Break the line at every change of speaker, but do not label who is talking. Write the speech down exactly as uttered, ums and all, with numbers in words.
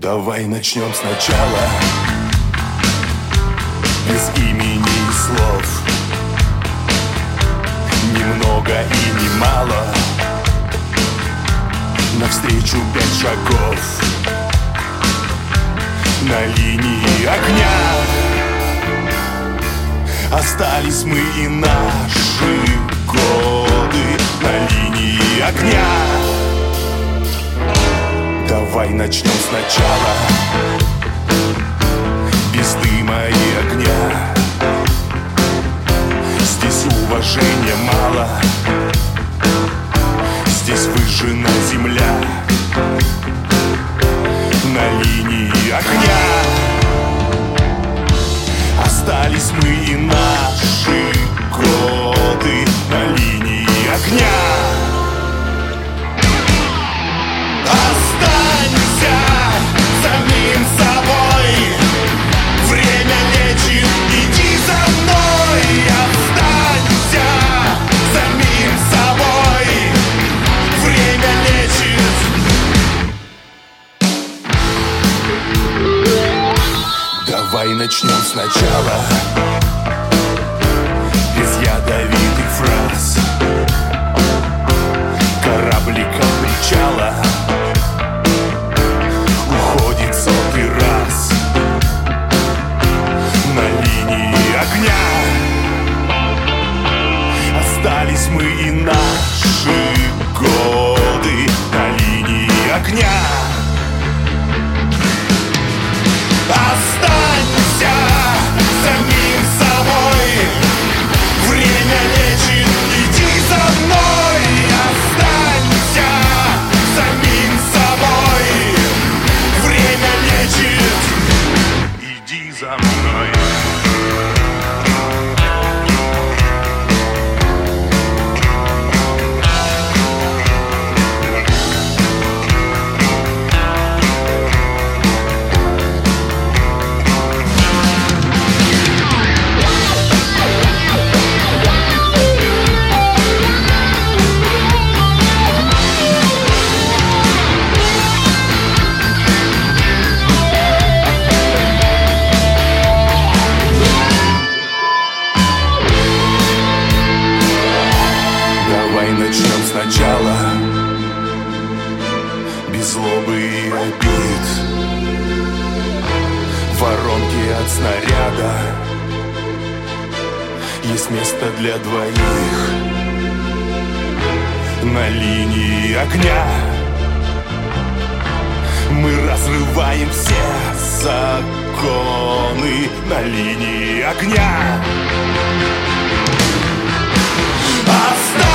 Давай начнем сначала, без имени и слов, немного и немало, навстречу пять шагов. На линии огня остались мы и наши годы. На линии огня давай начнем сначала, без дыма и огня. Здесь уважения мало, здесь выжжена земля. На линии огня остались мы и наши годы. На линии огня останься самим собой. Время лечит, иди за мной. Останься самим собой. Время лечит. Давай начнем сначала, без ядовитых фраз. Кораблик от причала уходит сотый раз. На линии огня остались мы и наши годы. На линии огня останься самим собой. Время лечит, иди за мной. Останься самим собой. Время лечит, иди за мной. Начнем сначала, без злобы и обид. Воронки от снаряда, есть место для двоих. На линии огня мы разрываем все законы. На линии огня оставь